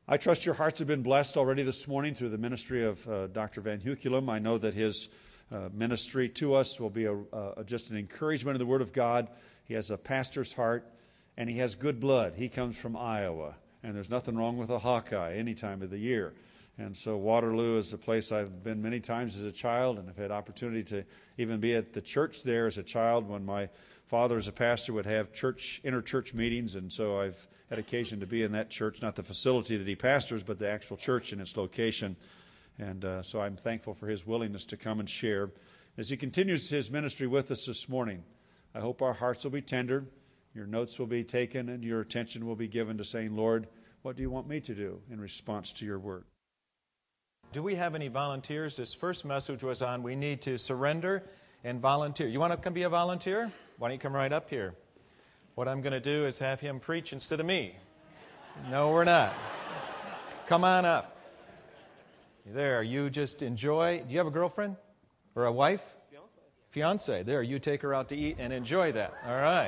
I trust your hearts have been blessed already this morning through the ministry of Dr. Van Huculum. I know that his ministry to us will be just an encouragement of the Word of God. He has a pastor's heart, and he has good blood. He comes from Iowa, and there's nothing wrong with a Hawkeye any time of the year. And so Waterloo is a place I've been many times as a child, and I've had opportunity to even be at the church there as a child when my father as a pastor would have inter-church meetings, and so I've had occasion to be in that church, not the facility that he pastors, but the actual church and its location. And so I'm thankful for his willingness to come and share. As he continues his ministry with us this morning, I hope our hearts will be tender, your notes will be taken, and your attention will be given to saying, Lord, what do you want me to do in response to your word? Do we have any volunteers? This first message was on we need to surrender and volunteer. You want to come be a volunteer? Why don't you come right up here? What I'm going to do is have him preach instead of me. No, we're not. Come on up. There, you just enjoy. Do you have a girlfriend or a wife? Fiance. There, you take her out to eat and enjoy that. All right.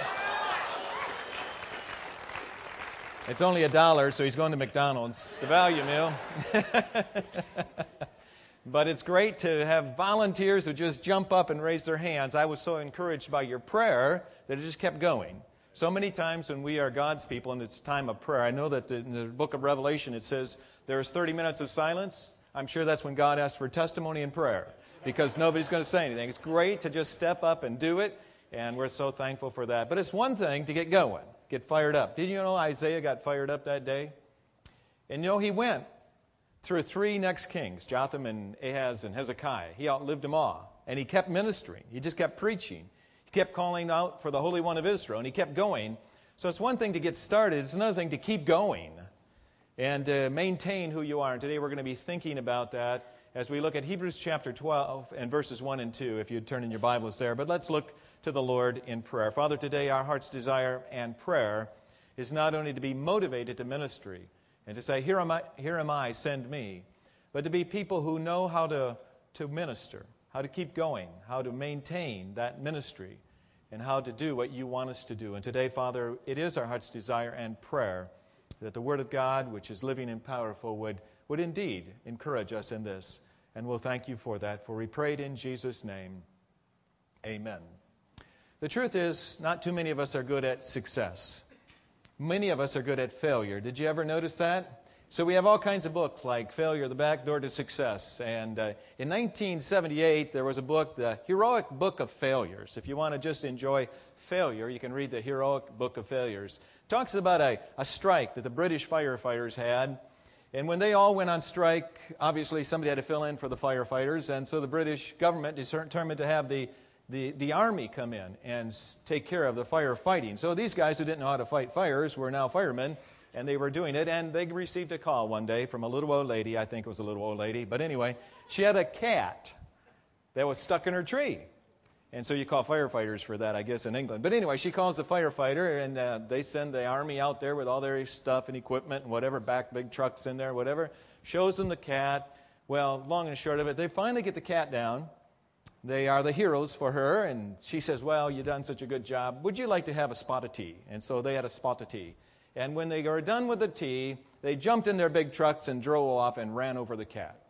It's only $1, so he's going to McDonald's, the value meal. But it's great to have volunteers who just jump up and raise their hands. I was so encouraged by your prayer that it just kept going. So many times when we are God's people and it's time of prayer, I know that in the book of Revelation it says there's 30 minutes of silence. I'm sure that's when God asks for testimony and prayer because nobody's going to say anything. It's great to just step up and do it, and we're so thankful for that. But it's one thing to get going, get fired up. Did you know Isaiah got fired up that day? And you know, he went through 3 next kings, Jotham and Ahaz and Hezekiah. He outlived them all. And he kept ministering. He just kept preaching. He kept calling out for the Holy One of Israel. And he kept going. So it's one thing to get started. It's another thing to keep going and maintain who you are. And today we're going to be thinking about that as we look at Hebrews chapter 12 and verses 1 and 2, if you'd turn in your Bibles there. But let's look to the Lord in prayer. Father, today our heart's desire and prayer is not only to be motivated to ministry, and to say, here am I, send me. But to be people who know how to minister, how to keep going, how to maintain that ministry, and how to do what you want us to do. And today, Father, it is our heart's desire and prayer that the Word of God, which is living and powerful, would indeed encourage us in this. And we'll thank you for that, for we prayed in Jesus' name. Amen. The truth is, not too many of us are good at success. Many of us are good at failure. Did you ever notice that? So we have all kinds of books like Failure, the Back Door to Success. And in 1978, there was a book, The Heroic Book of Failures. If you want to just enjoy failure, you can read The Heroic Book of Failures. It talks about a strike that the British firefighters had. And when they all went on strike, obviously somebody had to fill in for the firefighters. And so the British government determined to have the army come in and take care of the firefighting. So these guys who didn't know how to fight fires were now firemen, and they were doing it. And they received a call one day from a little old lady. I think it was a little old lady. But anyway, she had a cat that was stuck in her tree. And so you call firefighters for that, I guess, in England. But anyway, she calls the firefighter, and they send the army out there with all their stuff and equipment and whatever, back big trucks in there, whatever. Shows them the cat. Well, long and short of it, they finally get the cat down. They are the heroes for her, and she says, well, you've done such a good job. Would you like to have a spot of tea? And so they had a spot of tea. And when they were done with the tea, they jumped in their big trucks and drove off and ran over the cat.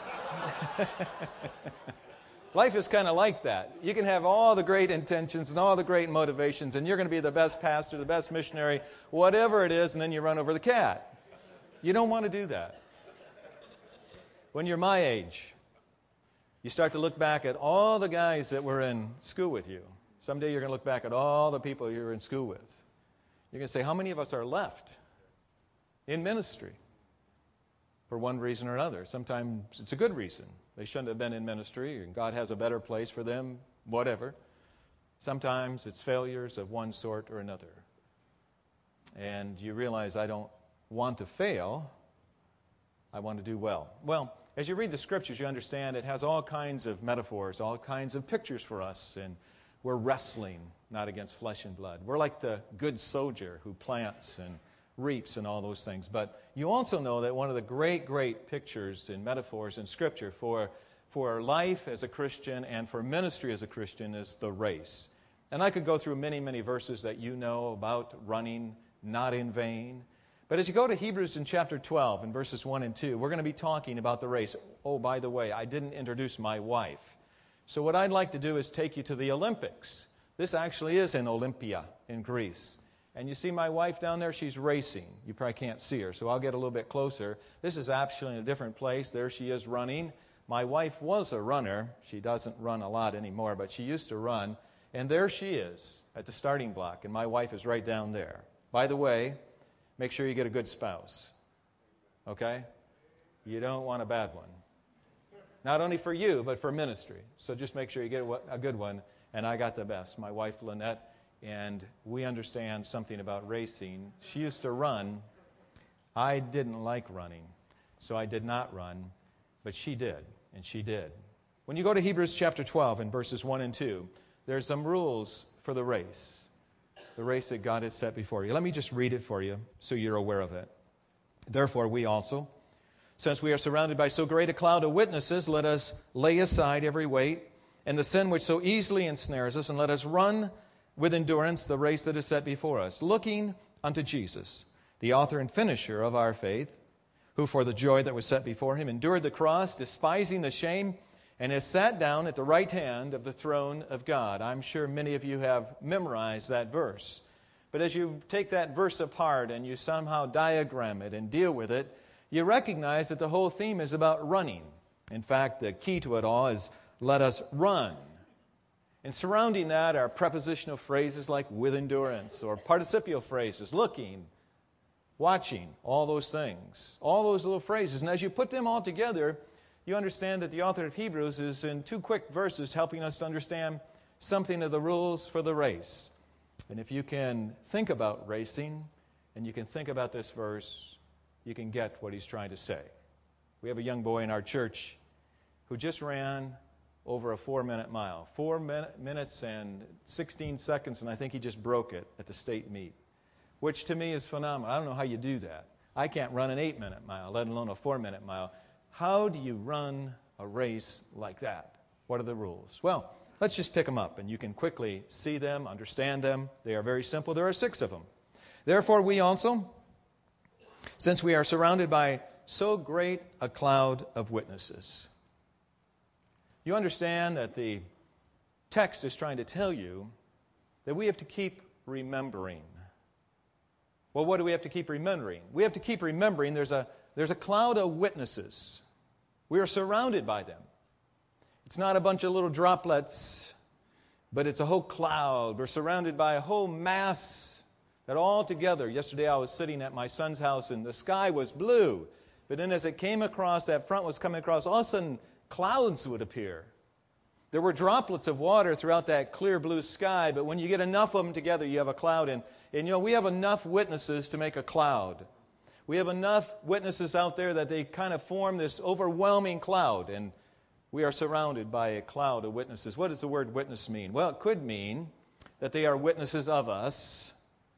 Life is kind of like that. You can have all the great intentions and all the great motivations, and you're going to be the best pastor, the best missionary, whatever it is, and then you run over the cat. You don't want to do that. When you're my age, you start to look back at all the guys that were in school with you. Someday you're going to look back at all the people you were in school with. You're going to say, how many of us are left in ministry? For one reason or another. Sometimes it's a good reason. They shouldn't have been in ministry, and God has a better place for them, whatever. Sometimes it's failures of one sort or another. And you realize, I don't want to fail. I want to do well. Well, as you read the Scriptures, you understand it has all kinds of metaphors, all kinds of pictures for us. And we're wrestling, not against flesh and blood. We're like the good soldier who plants and reaps and all those things. But you also know that one of the great, great pictures and metaphors in Scripture for life as a Christian and for ministry as a Christian is the race. And I could go through many, many verses that you know about running not in vain. But as you go to Hebrews in chapter 12 in verses 1 and 2, we're going to be talking about the race. Oh, by the way, I didn't introduce my wife. So what I'd like to do is take you to the Olympics. This actually is in Olympia in Greece. And you see my wife down there? She's racing. You probably can't see her, so I'll get a little bit closer. This is actually in a different place. There she is running. My wife was a runner. She doesn't run a lot anymore, but she used to run. And there she is at the starting block, and my wife is right down there. By the way, make sure you get a good spouse, okay? You don't want a bad one. Not only for you, but for ministry. So just make sure you get a good one, and I got the best, my wife Lynette, and we understand something about racing. She used to run. I didn't like running, so I did not run, but she did, and she did. When you go to Hebrews chapter 12 in verses 1 and 2, there's some rules for the race that God has set before you. Let me just read it for you so you're aware of it. Therefore, we also, since we are surrounded by so great a cloud of witnesses, let us lay aside every weight and the sin which so easily ensnares us, and let us run with endurance the race that is set before us, looking unto Jesus, the author and finisher of our faith, who for the joy that was set before him endured the cross, despising the shame, and has sat down at the right hand of the throne of God. I'm sure many of you have memorized that verse. But as you take that verse apart and you somehow diagram it and deal with it, you recognize that the whole theme is about running. In fact, the key to it all is, let us run. And surrounding that are prepositional phrases like with endurance, or participial phrases, looking, watching, all those things, all those little phrases. And as you put them all together, you understand that the author of Hebrews is in 2 quick verses helping us to understand something of the rules for the race. And if you can think about racing and you can think about this verse, you can get what he's trying to say. We have a young boy in our church who just ran over a 4-minute mile. 4 minutes and 16 seconds, and I think he just broke it at the state meet, which to me is phenomenal. I don't know how you do that. I can't run an 8-minute mile, let alone a 4-minute mile. How do you run a race like that? What are the rules? Well, let's just pick them up, and you can quickly see them, understand them. They are very simple. There are 6 of them. Therefore, we also, since we are surrounded by so great a cloud of witnesses. You understand that the text is trying to tell you that we have to keep remembering. Well, what do we have to keep remembering? We have to keep remembering there's a cloud of witnesses. We are surrounded by them. It's not a bunch of little droplets, but it's a whole cloud. We're surrounded by a whole mass that all together. Yesterday I was sitting at my son's house and the sky was blue. But then as it came across, that front was coming across, all of a sudden clouds would appear. There were droplets of water throughout that clear blue sky, but when you get enough of them together, you have a cloud. And you know, we have enough witnesses to make a cloud. We have enough witnesses out there that they kind of form this overwhelming cloud, and we are surrounded by a cloud of witnesses. What does the word witness mean? Well, it could mean that they are witnesses of us,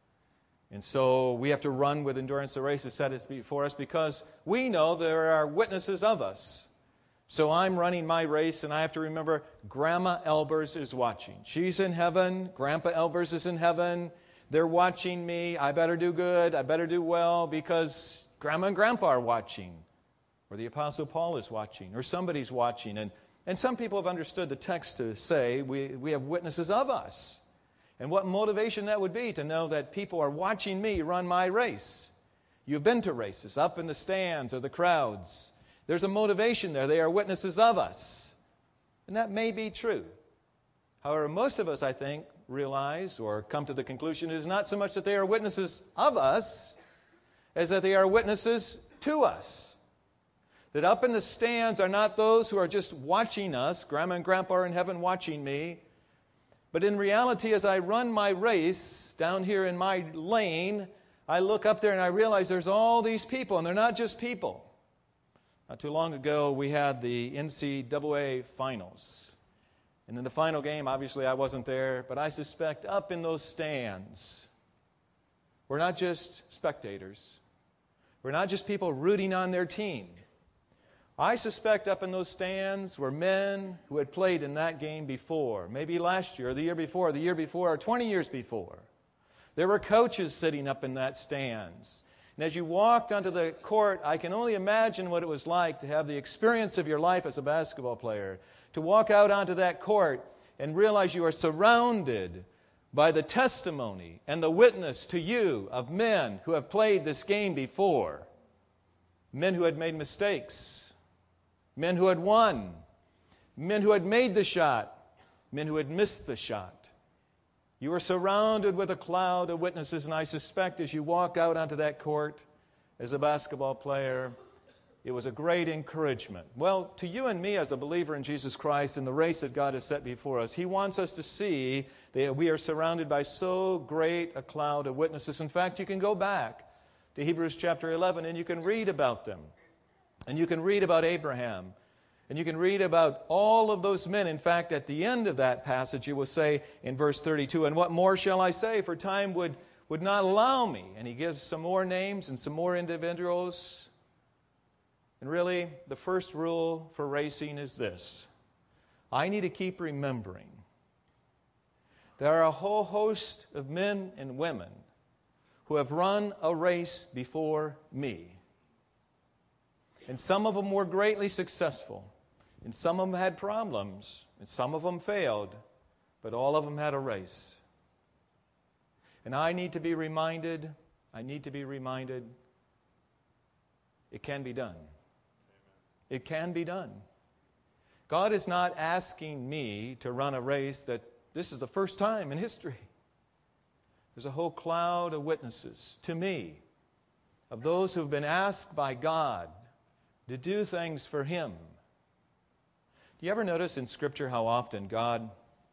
and so we have to run with endurance the race that's set before us because we know there are witnesses of us. So I'm running my race, and I have to remember Grandma Elbers is watching. She's in heaven. Grandpa Elbers is in heaven. They're watching me. I better do good. I better do well because Grandma and Grandpa are watching. Or the Apostle Paul is watching. Or somebody's watching. And some people have understood the text to say we have witnesses of us. And what motivation that would be to know that people are watching me run my race. You've been to races, up in the stands or the crowds. There's a motivation there. They are witnesses of us. And that may be true. However, most of us, I think, realize or come to the conclusion it is not so much that they are witnesses of us as that they are witnesses to us. That up in the stands are not those who are just watching us, Grandma and Grandpa are in heaven watching me, but in reality as I run my race down here in my lane, I look up there and I realize there's all these people, and they're not just people. Not too long ago we had the NCAA finals. And in the final game, obviously I wasn't there, but I suspect up in those stands, we're not just spectators. We're not just people rooting on their team. I suspect up in those stands were men who had played in that game before, maybe last year, or the year before, or 20 years before. There were coaches sitting up in that stands. And as you walked onto the court, I can only imagine what it was like to have the experience of your life as a basketball player, to walk out onto that court and realize you are surrounded by the testimony and the witness to you of men who have played this game before, men who had made mistakes, men who had won, men who had made the shot, men who had missed the shot. You are surrounded with a cloud of witnesses, and I suspect as you walk out onto that court as a basketball player, it was a great encouragement. Well, to you and me as a believer in Jesus Christ in the race that God has set before us, He wants us to see that we are surrounded by so great a cloud of witnesses. In fact, you can go back to Hebrews chapter 11 and you can read about them. And you can read about Abraham. And you can read about all of those men. In fact, at the end of that passage, you will say in verse 32, "And what more shall I say? For time would not allow me." And he gives some more names and some more individuals. And really, the first rule for racing is this. I need to keep remembering there are a whole host of men and women who have run a race before me. And some of them were greatly successful. And some of them had problems. And some of them failed. But all of them had a race. And I need to be reminded, it can be done. It can be done. God is not asking me to run a race that this is the first time in history. There's a whole cloud of witnesses to me of those who've been asked by God to do things for Him. Do you ever notice in Scripture how often God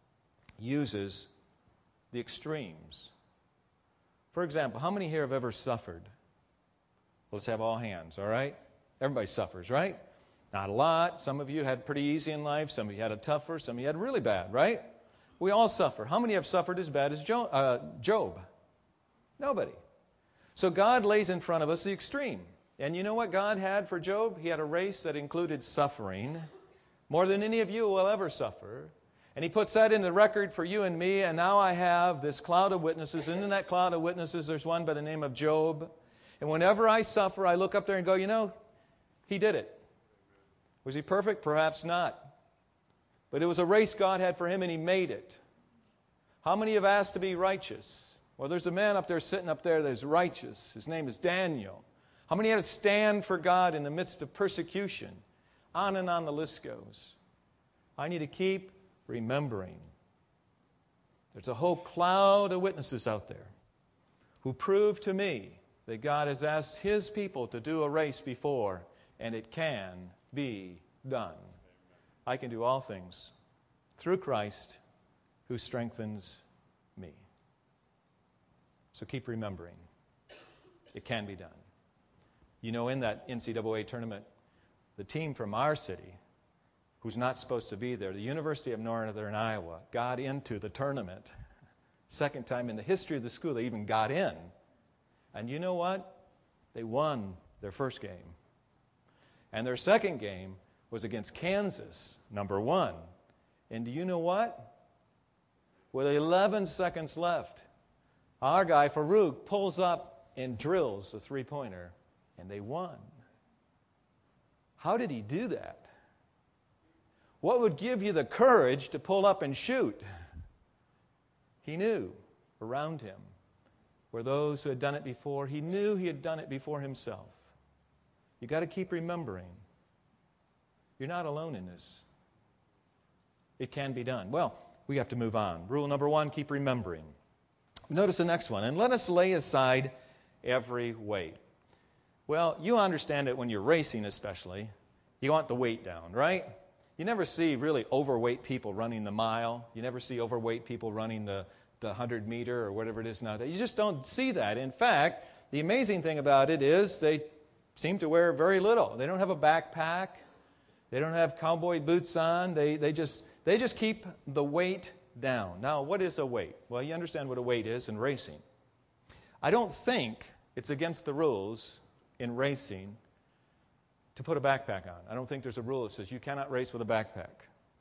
uses the extremes? For example, how many here have ever suffered? Let's have all hands, all right? Everybody suffers, right? Not a lot. Some of you had pretty easy in life. Some of you had it tougher. Some of you had it really bad, right? We all suffer. How many have suffered as bad as Job? Nobody. So God lays in front of us the extreme. And you know what God had for Job? He had a race that included suffering more than any of you will ever suffer. And He puts that in the record for you and me. And now I have this cloud of witnesses. And in that cloud of witnesses, there's one by the name of Job. And whenever I suffer, I look up there and go, you know, he did it. Was he perfect? Perhaps not. But it was a race God had for him, and he made it. How many have asked to be righteous? Well, there's a man up there sitting up there that's righteous. His name is Daniel. How many had to stand for God in the midst of persecution? On and on the list goes. I need to keep remembering. There's a whole cloud of witnesses out there who prove to me that God has asked His people to do a race before, and it can be done. I can do all things through Christ who strengthens me. So keep remembering. It can be done. You know, in that NCAA tournament, the team from our city, who's not supposed to be there, the University of Northern Iowa, got into the tournament. Second time in the history of the school they even got in. And you know what? They won their first game. And their second game was against Kansas, number 1. And do you know what? With 11 seconds left, our guy, Farouk, pulls up and drills a three-pointer, and they won. How did he do that? What would give you the courage to pull up and shoot? He knew around him were those who had done it before. He knew he had done it before himself. You got to keep remembering. You're not alone in this. It can be done. Well, we have to move on. Rule number 1, keep remembering. Notice the next one. And let us lay aside every weight. Well, you understand it when you're racing especially. You want the weight down, right? You never see really overweight people running the mile. You never see overweight people running the 100-meter or whatever it is nowadays. You just don't see that. In fact, the amazing thing about it is they seem to wear very little. They don't have a backpack. They don't have cowboy boots on. They just keep the weight down. Now, what is a weight? Well, you understand what a weight is in racing. I don't think it's against the rules in racing to put a backpack on. I don't think there's a rule that says you cannot race with a backpack.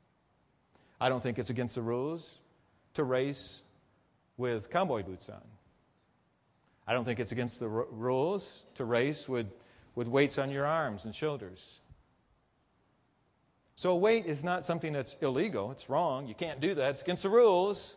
I don't think it's against the rules to race with cowboy boots on. I don't think it's against the rules to race with weights on your arms and shoulders. So a weight is not something that's illegal. It's wrong. You can't do that. It's against the rules.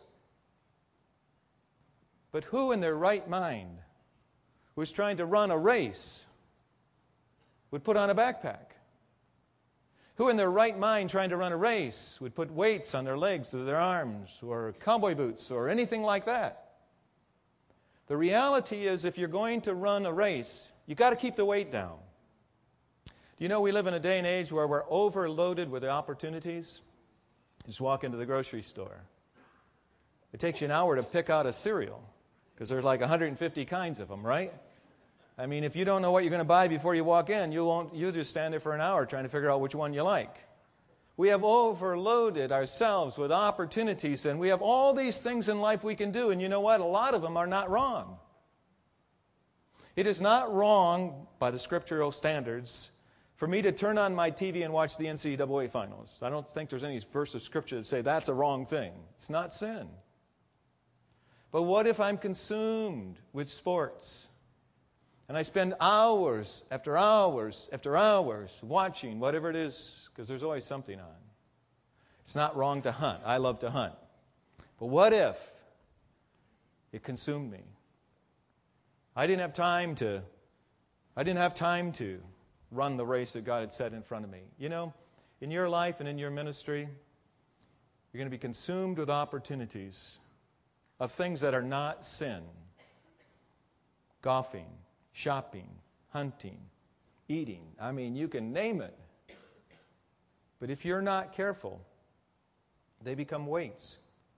But who in their right mind who is trying to run a race would put on a backpack? Who in their right mind trying to run a race would put weights on their legs or their arms or cowboy boots or anything like that? The reality is, if you're going to run a race, you've got to keep the weight down. Do you know we live in a day and age where we're overloaded with the opportunities? Just walk into the grocery store. It takes you an hour to pick out a cereal because there's like 150 kinds of them, right? I mean, if you don't know what you're going to buy before you walk in, you'll just stand there for an hour trying to figure out which one you like. We have overloaded ourselves with opportunities, and we have all these things in life we can do, and you know what? A lot of them are not wrong. It is not wrong by the scriptural standards for me to turn on my TV and watch the NCAA finals. I don't think there's any verse of scripture that say that's a wrong thing. It's not sin. But what if I'm consumed with sports and I spend hours after hours after hours watching whatever it is, because there's always something on? It's not wrong to hunt. I love to hunt. But what if it consumed me? I didn't have time to run the race that God had set in front of me. You know, in your life and in your ministry, you're going to be consumed with opportunities of things that are not sin. Golfing, shopping, hunting, eating. I mean, you can name it. But if you're not careful, they become weights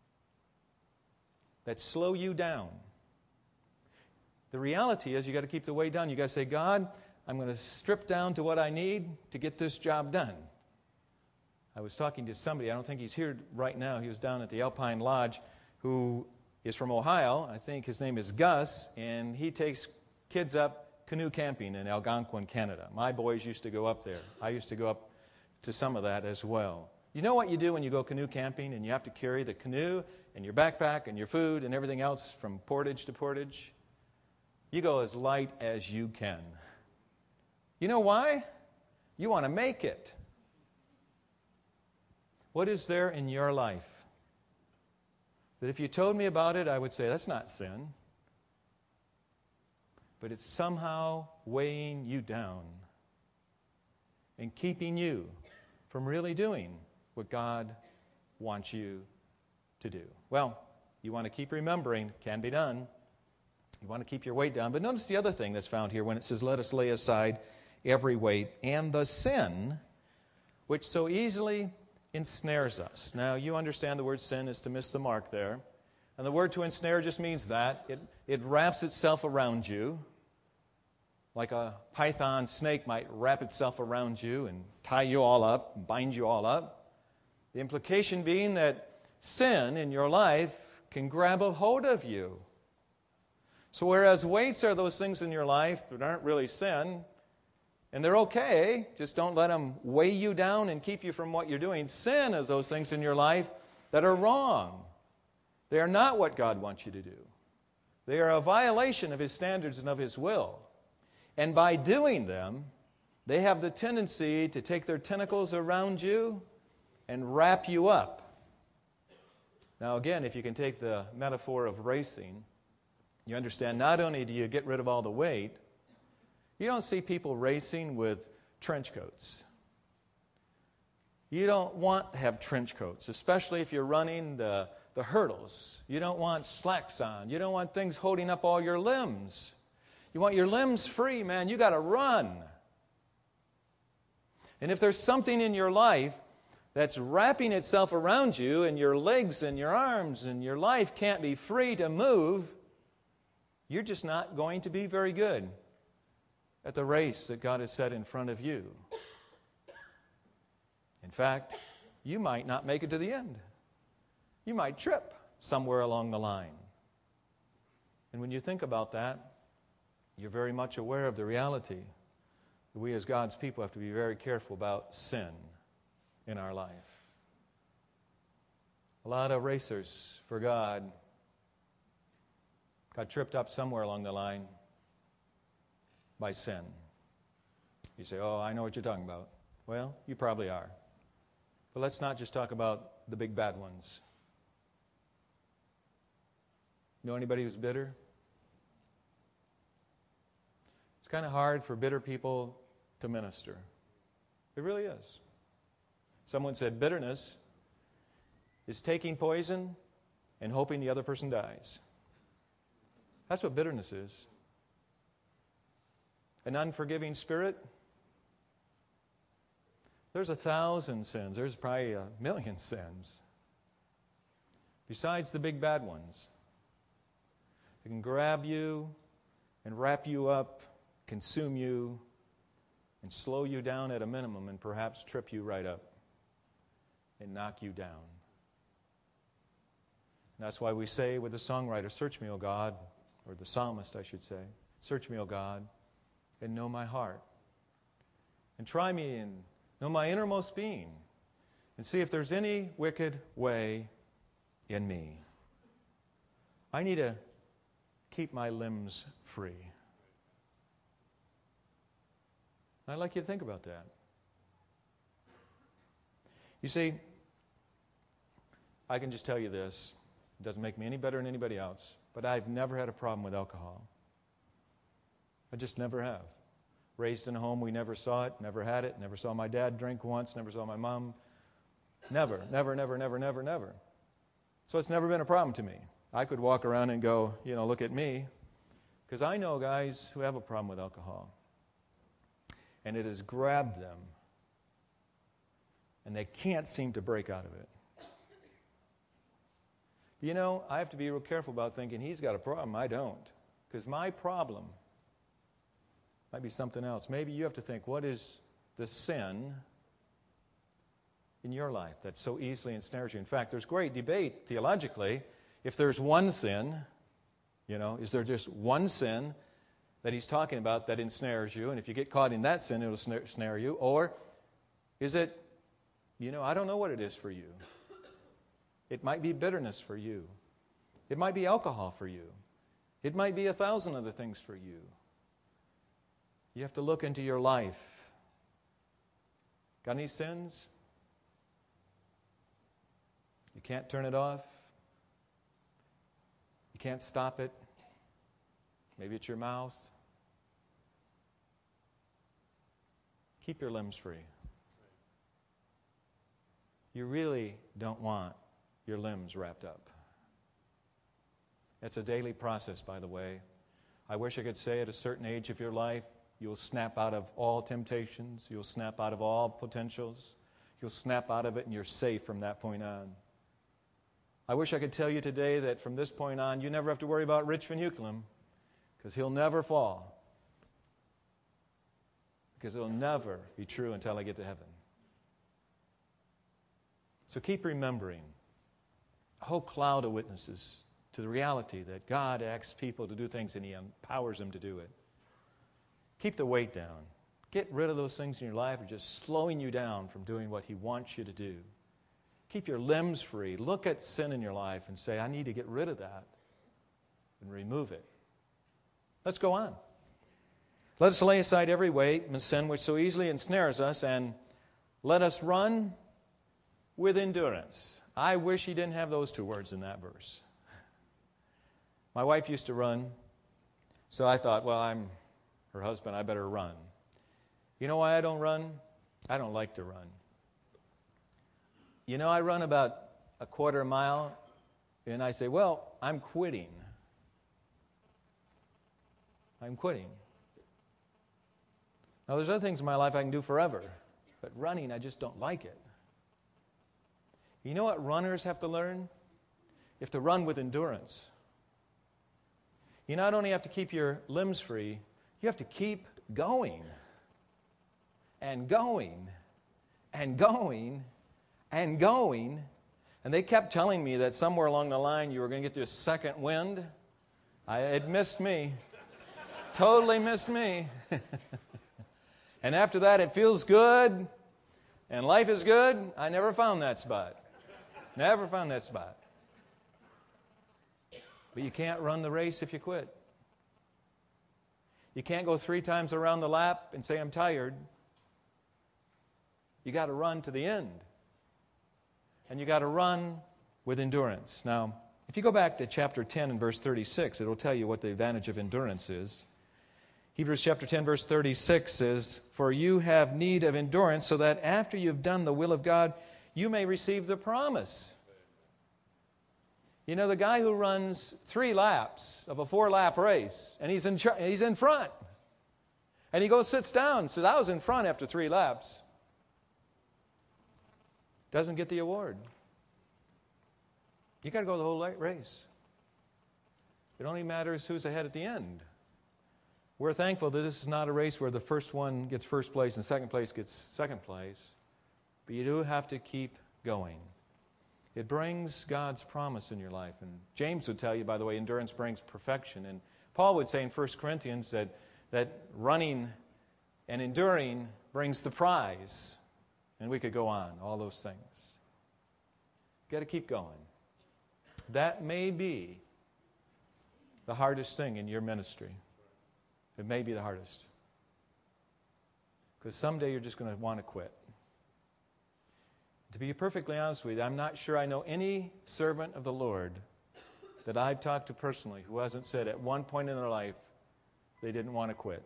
that slow you down. The reality is you got to keep the weight down. You got to say, God, I'm going to strip down to what I need to get this job done. I was talking to somebody, I don't think he's here right now. He was down at the Alpine Lodge, who is from Ohio. I think his name is Gus, and he takes kids up canoe camping in Algonquin, Canada. My boys used to go up there. I used to go up to some of that as well. You know what you do when you go canoe camping and you have to carry the canoe and your backpack and your food and everything else from portage to portage? You go as light as you can. You know why? You want to make it. What is there in your life that if you told me about it, I would say, that's not sin. But it's somehow weighing you down and keeping you from really doing what God wants you to do. Well, you want to keep remembering, can be done. You want to keep your weight down. But notice the other thing that's found here when it says, let us lay aside every weight and the sin which so easily ensnares us. Now, you understand the word sin is to miss the mark there. And the word to ensnare just means that. It wraps itself around you, like a python snake might wrap itself around you and tie you all up, and bind you all up. The implication being that sin in your life can grab a hold of you. So whereas weights are those things in your life that aren't really sin, and they're okay, just don't let them weigh you down and keep you from what you're doing. Sin is those things in your life that are wrong. They are not what God wants you to do. They are a violation of His standards and of His will. And by doing them, they have the tendency to take their tentacles around you and wrap you up. Now again, if you can take the metaphor of racing, you understand not only do you get rid of all the weight, you don't see people racing with trench coats. You don't want to have trench coats, especially if you're running the hurdles. You don't want slacks on. You don't want things holding up all your limbs. You want your limbs free, man. You got to run. And if there's something in your life that's wrapping itself around you and your legs and your arms and your life can't be free to move, you're just not going to be very good at the race that God has set in front of you. In fact, you might not make it to the end. You might trip somewhere along the line. And when you think about that, you're very much aware of the reality that we as God's people have to be very careful about sin in our life. A lot of racers for God got tripped up somewhere along the line by sin. You say, oh, I know what you're talking about. Well, you probably are. But let's not just talk about the big bad ones. Know anybody who's bitter? It's kind of hard for bitter people to minister. It really is. Someone said bitterness is taking poison and hoping the other person dies. That's what bitterness is. An unforgiving spirit. There's 1,000 sins. There's probably 1,000,000 sins. Besides the big bad ones. It can grab you and wrap you up, consume you, and slow you down at a minimum and perhaps trip you right up and knock you down. And that's why we say with the songwriter, search me, O God, or the psalmist, I should say, search me, O God, and know my heart. And try me and know my innermost being, and see if there's any wicked way in me. I need to keep my limbs free. I'd like you to think about that. You see, I can just tell you this. It doesn't make me any better than anybody else, but I've never had a problem with alcohol. I just never have. Raised in a home we never saw it, never had it, never saw my dad drink once, never saw my mom. Never. So it's never been a problem to me. I could walk around and go, look at me, because I know guys who have a problem with alcohol. And it has grabbed them, and they can't seem to break out of it. I have to be real careful about thinking he's got a problem. I don't. Because my problem might be something else. Maybe you have to think, what is the sin in your life that so easily ensnares you? In fact, there's great debate theologically. If there's one sin, is there just one sin that he's talking about that ensnares you? And if you get caught in that sin, it'll snare you. Or is it, I don't know what it is for you. It might be bitterness for you. It might be alcohol for you. It might be 1,000 other things for you. You have to look into your life. Got any sins? You can't turn it off. You can't stop it. Maybe it's your mouth. Keep your limbs free. You really don't want your limbs wrapped up. It's a daily process, by the way. I wish I could say at a certain age of your life, you'll snap out of all temptations. You'll snap out of all potentials. You'll snap out of it and you're safe from that point on. I wish I could tell you today that from this point on, you never have to worry about Rich Van Hukelum, because he'll never fall. Because it'll never be true until I get to heaven. So keep remembering a whole cloud of witnesses to the reality that God asks people to do things and He empowers them to do it. Keep the weight down. Get rid of those things in your life that are just slowing you down from doing what He wants you to do. Keep your limbs free. Look at sin in your life and say, I need to get rid of that and remove it. Let's go on. Let us lay aside every weight and sin which so easily ensnares us, and let us run with endurance. I wish he didn't have those two words in that verse. My wife used to run, so I thought, well, I'm her husband, I better run. You know why I don't run? I don't like to run. I run about a quarter mile, and I say, well, I'm quitting. I'm quitting. Now, there's other things in my life I can do forever, but running, I just don't like it. You know what runners have to learn? You have to run with endurance. You not only have to keep your limbs free, you have to keep going and going and going and going. And they kept telling me that somewhere along the line you were going to get this second wind. It missed me. Totally missed me. And after that, it feels good and life is good. I never found that spot. Never found that spot. But you can't run the race if you quit. You can't go 3 times around the lap and say, I'm tired. You got to run to the end. And you got to run with endurance. Now, if you go back to chapter 10 and verse 36, it'll tell you what the advantage of endurance is. Hebrews chapter 10 verse 36 says, For you have need of endurance, so that after you've done the will of God, you may receive the promise. You know, the guy who runs 3 laps of a 4-lap race, and he's in front. And he goes, sits down, and says, I was in front after 3 laps. Doesn't get the award. You got to go the whole race. It only matters who's ahead at the end. We're thankful that this is not a race where the first one gets first place and second place gets second place. But you do have to keep going. It brings God's promise in your life. And James would tell you, by the way, endurance brings perfection. And Paul would say in 1 Corinthians that running and enduring brings the prize. And we could go on, all those things. You've got to keep going. That may be the hardest thing in your ministry. It may be the hardest. Because someday you're just going to want to quit. To be perfectly honest with you, I'm not sure I know any servant of the Lord that I've talked to personally who hasn't said at one point in their life they didn't want to quit.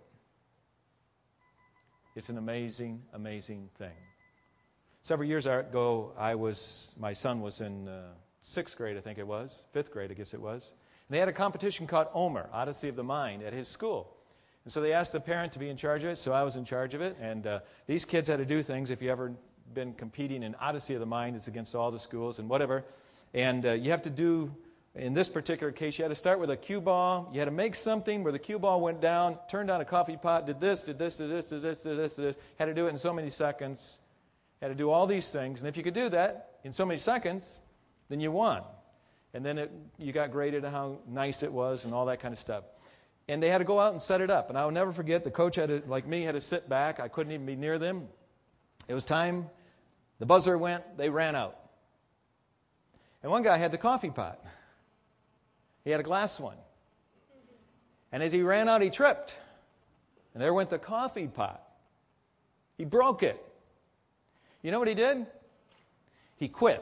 It's an amazing, amazing thing. Several years ago, my son was in 6th grade, I think it was, 5th grade, I guess it was. And they had a competition called Omer, Odyssey of the Mind, at his school. And so they asked the parent to be in charge of it, so I was in charge of it. And these kids had to do things. If you ever been competing in Odyssey of the Mind, it's against all the schools and whatever. And you have to do, in this particular case, you had to start with a cue ball. You had to make something where the cue ball went down, turned on a coffee pot, did this, did this, did this, did this, did this, did this. Had to do it in so many seconds. Had to do all these things. And if you could do that in so many seconds, then you won. And then you got graded on how nice it was and all that kind of stuff. And they had to go out and set it up. And I'll never forget, the coach had to sit back. I couldn't even be near them. It was time. The buzzer went. They ran out. And one guy had the coffee pot. He had a glass one. And as he ran out, he tripped. And there went the coffee pot. He broke it. You know what he did? He quit.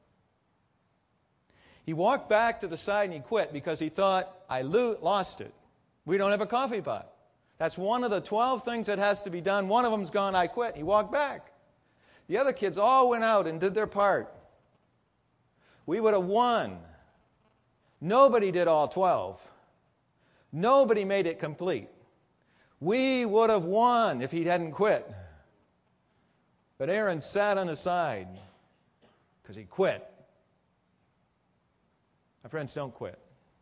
He walked back to the side and he quit because he thought, I lost it. We don't have a coffee pot. That's one of the 12 things that has to be done. One of them's gone, I quit. He walked back. The other kids all went out and did their part. We would have won. Nobody did all 12. Nobody made it complete. We would have won if he hadn't quit. But Aaron sat on the side because he quit. My friends, don't quit.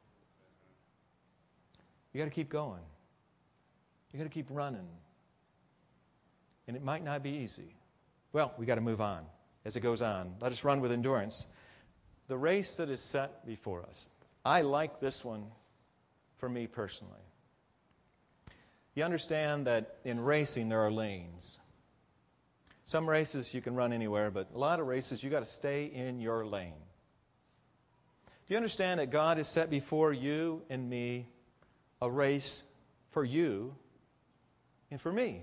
You got to keep going. You got to keep running. And it might not be easy. Well, we got to move on as it goes on. Let us run with endurance. The race that is set before us. I like this one for me personally. You understand that in racing there are lanes. Some races you can run anywhere, but a lot of races you got to stay in your lane. Do you understand that God has set before you and me a race for you and for me?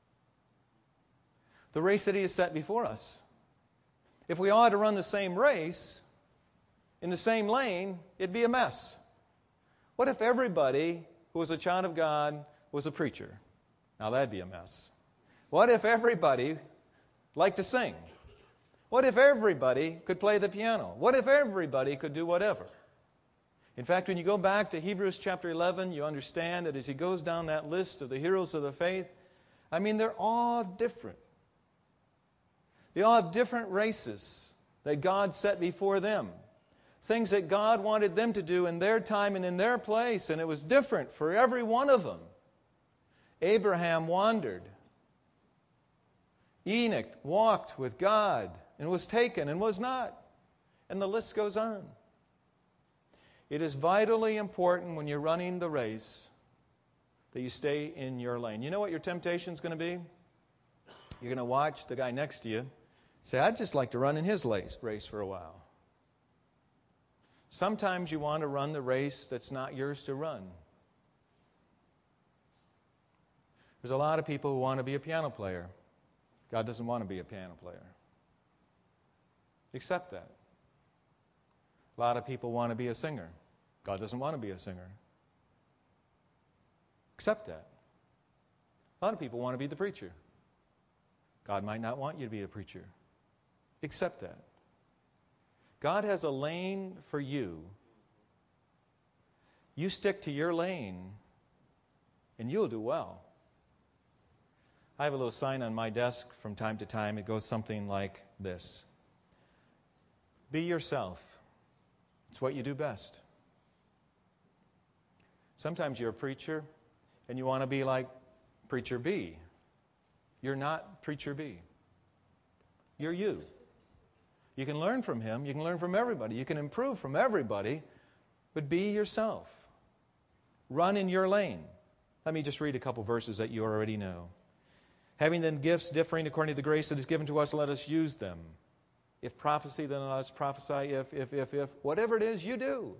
The race that He has set before us. If we all had to run the same race in the same lane, it'd be a mess. What if everybody who was a child of God was a preacher? Now that'd be a mess. What if everybody liked to sing? What if everybody could play the piano? What if everybody could do whatever? In fact, when you go back to Hebrews chapter 11, you understand that as he goes down that list of the heroes of the faith, I mean, they're all different. They all have different races that God set before them. Things that God wanted them to do in their time and in their place, and it was different for every one of them. Abraham wandered. Enoch walked with God and was taken and was not. And the list goes on. It is vitally important when you're running the race that you stay in your lane. You know what your temptation is going to be? You're going to watch the guy next to you say, I'd just like to run in his race for a while. Sometimes you want to run the race that's not yours to run. There's a lot of people who want to be a piano player. God doesn't want to be a piano player. Accept that. A lot of people want to be a singer. God doesn't want to be a singer. Accept that. A lot of people want to be the preacher. God might not want you to be a preacher. Accept that. God has a lane for you. You stick to your lane, and you'll do well. I have a little sign on my desk from time to time. It goes something like this. Be yourself. It's what you do best. Sometimes you're a preacher, and you want to be like Preacher B. You're not Preacher B. You're you. You can learn from him. You can learn from everybody. You can improve from everybody. But be yourself. Run in your lane. Let me just read a couple verses that you already know. Having then gifts differing according to the grace that is given to us, let us use them. If prophecy, then let us prophesy. If. Whatever it is, you do.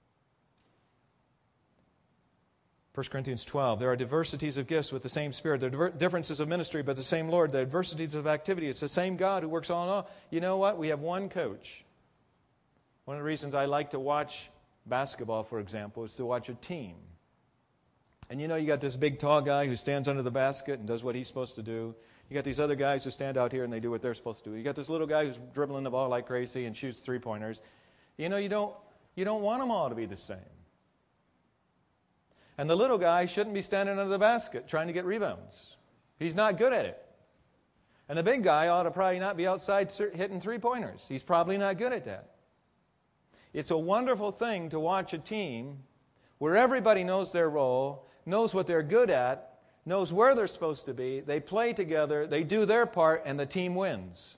1 Corinthians 12, there are diversities of gifts with the same Spirit. There are differences of ministry, but the same Lord. There are diversities of activity. It's the same God who works all in all. You know what? We have one coach. One of the reasons I like to watch basketball, for example, is to watch a team. And you know, you got this big tall guy who stands under the basket and does what he's supposed to do. You got these other guys who stand out here and they do what they're supposed to do. You got this little guy who's dribbling the ball like crazy and shoots three-pointers. You know, you don't want them all to be the same. And the little guy shouldn't be standing under the basket trying to get rebounds. He's not good at it. And the big guy ought to probably not be outside hitting three-pointers. He's probably not good at that. It's a wonderful thing to watch a team where everybody knows their role, knows what they're good at, knows where they're supposed to be, they play together, they do their part, and the team wins.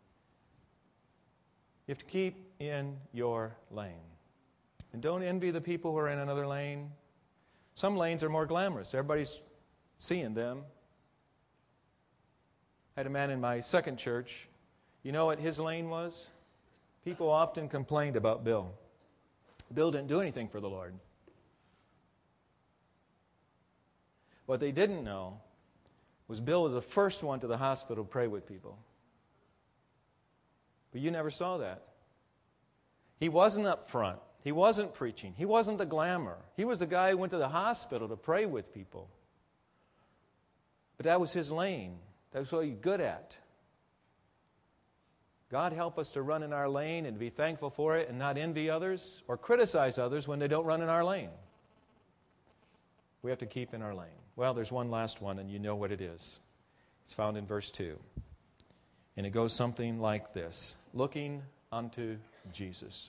You have to keep in your lane. And don't envy the people who are in another lane. Some lanes are more glamorous. Everybody's seeing them. I had a man in my second church. You know what his lane was? People often complained about Bill. Bill didn't do anything for the Lord. What they didn't know was Bill was the first one to the hospital to pray with people. But you never saw that. He wasn't up front. He wasn't preaching. He wasn't the glamour. He was the guy who went to the hospital to pray with people. But that was his lane. That was what he was good at. God help us to run in our lane and be thankful for it and not envy others or criticize others when they don't run in our lane. We have to keep in our lane. Well, there's one last one, and you know what it is. It's found in verse 2. And it goes something like this. Looking unto Jesus,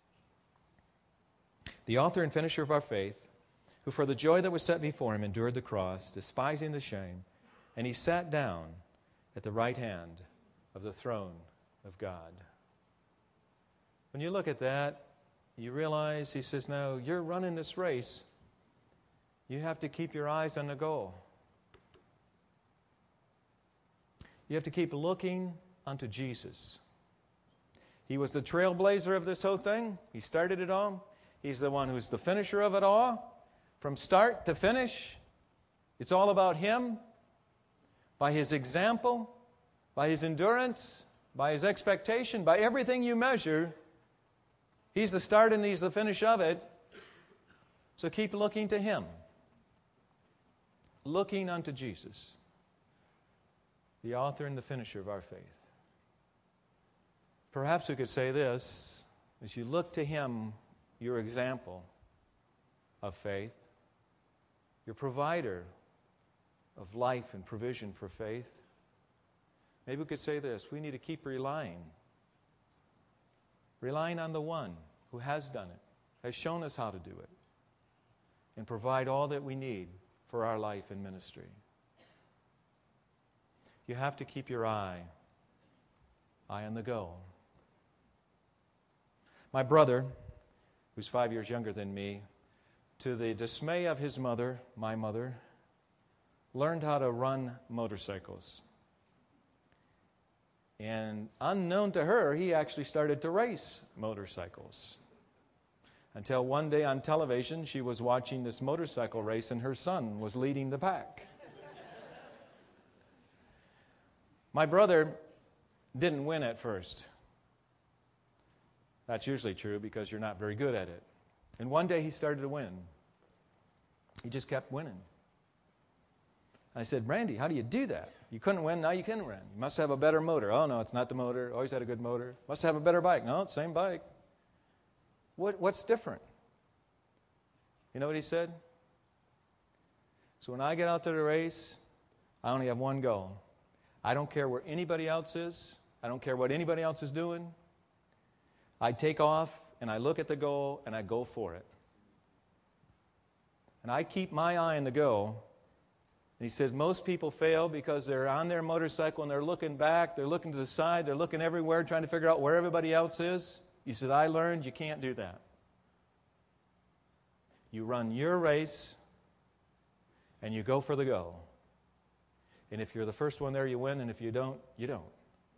the author and finisher of our faith, who for the joy that was set before him endured the cross, despising the shame, and he sat down at the right hand of the throne of God. When you look at that, you realize, he says, no, you're running this race. You have to keep your eyes on the goal. You have to keep looking unto Jesus. He was the trailblazer of this whole thing. He started it all. He's the one who's the finisher of it all. From start to finish, it's all about him. By his example, by his endurance, by his expectation, by everything you measure, he's the start and he's the finish of it. So keep looking to him. Looking unto Jesus, the author and the finisher of our faith. Perhaps we could say this, as you look to him, your example of faith, your provider of life and provision for faith. Maybe we could say this, we need to keep relying on the one who has done it, has shown us how to do it, and provide all that we need for our life and ministry. You have to keep your eye on the goal. My brother, who's 5 years younger than me, to the dismay of his mother, my mother, learned how to run motorcycles. And unknown to her, he actually started to race motorcycles. Until one day on television, she was watching this motorcycle race and her son was leading the pack. My brother didn't win at first. That's usually true because you're not very good at it. And one day he started to win. He just kept winning. I said, Randy, how do you do that? You couldn't win, now you can win. You must have a better motor. Oh, no, it's not the motor. Always had a good motor. Must have a better bike. No, it's the same bike. What's different? You know what he said? So when I get out to the race, I only have one goal. I don't care where anybody else is. I don't care what anybody else is doing. I take off and I look at the goal and I go for it. And I keep my eye on the goal. And he says most people fail because they're on their motorcycle and they're looking back, they're looking to the side, they're looking everywhere trying to figure out where everybody else is. He said, I learned you can't do that. You run your race and you go for the goal. And if you're the first one there, you win, and if you don't, you don't.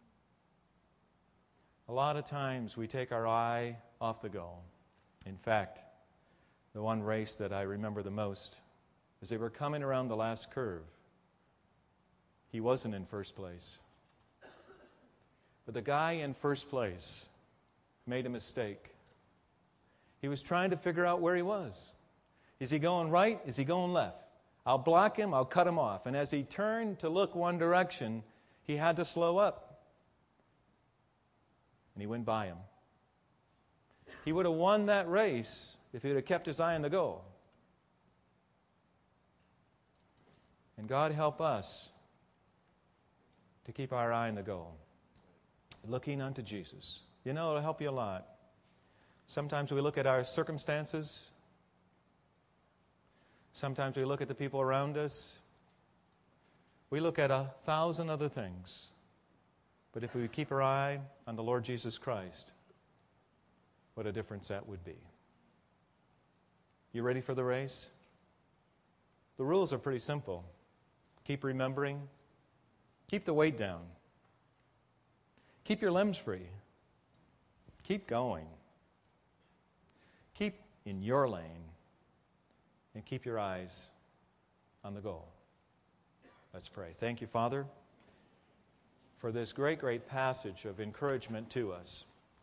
A lot of times we take our eye off the goal. In fact, the one race that I remember the most is they were coming around the last curve. He wasn't in first place. But the guy in first place made a mistake. He was trying to figure out where he was. Is he going right? Is he going left? I'll block him, I'll cut him off. And as he turned to look one direction, he had to slow up. And he went by him. He would have won that race if he would have kept his eye on the goal. And God help us to keep our eye on the goal, looking unto Jesus. You know, it'll help you a lot. Sometimes we look at our circumstances. Sometimes we look at the people around us. We look at 1,000 other things. But if we keep our eye on the Lord Jesus Christ, what a difference that would be. You ready for the race? The rules are pretty simple. Keep remembering. Keep the weight down. Keep your limbs free. Keep going. Keep in your lane. And keep your eyes on the goal. Let's pray. Thank you, Father, for this great, great passage of encouragement to us.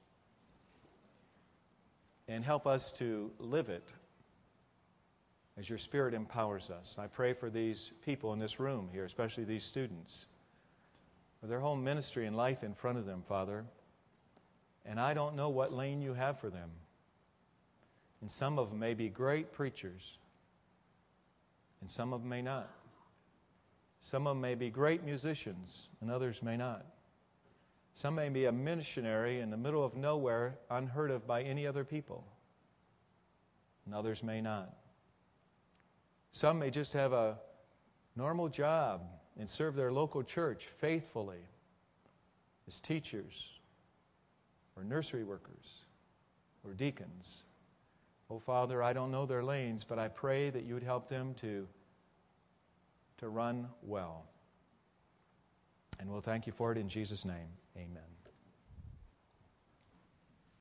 And help us to live it as your Spirit empowers us. I pray for these people in this room here, especially these students, for their whole ministry and life in front of them, Father. And I don't know what lane you have for them. And some of them may be great preachers, and some of them may not. Some of them may be great musicians, and others may not. Some may be a missionary in the middle of nowhere, unheard of by any other people, and others may not. Some may just have a normal job and serve their local church faithfully as teachers or nursery workers or deacons. Oh, Father, I don't know their lanes, but I pray that you would help them to run well. And we'll thank you for it in Jesus' name. Amen.